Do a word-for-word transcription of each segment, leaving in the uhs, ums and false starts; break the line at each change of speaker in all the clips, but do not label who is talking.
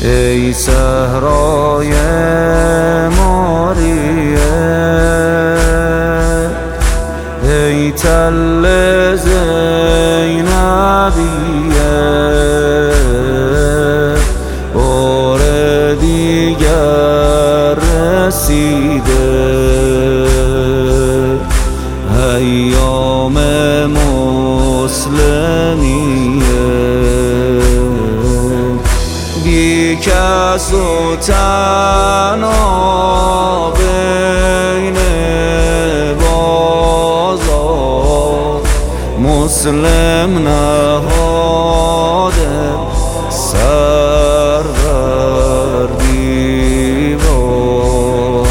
ای صحرای ماریه، ای تل زینبیه، بار دیگر رسیده ایام مسلمیه، بی کس و تنها بین بازار مسلم نهاده سر بر دیوار.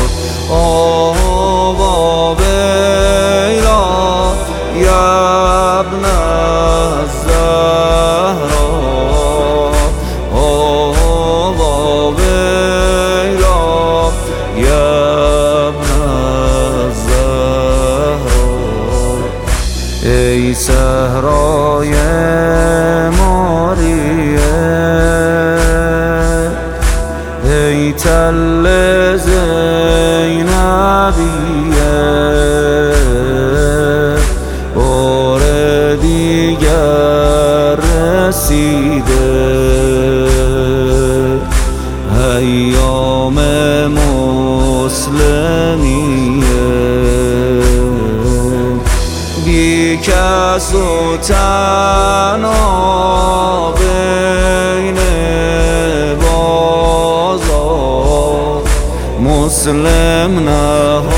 آوا ویلا یا ابن الزهرا، آوا ویلا یا ابن الزهرا، ای صحرای ماریه، ای تل زینبیه، بار دیگر رسیده ایام مسلمیه، بی کس و تنها بین بازار مسلم نه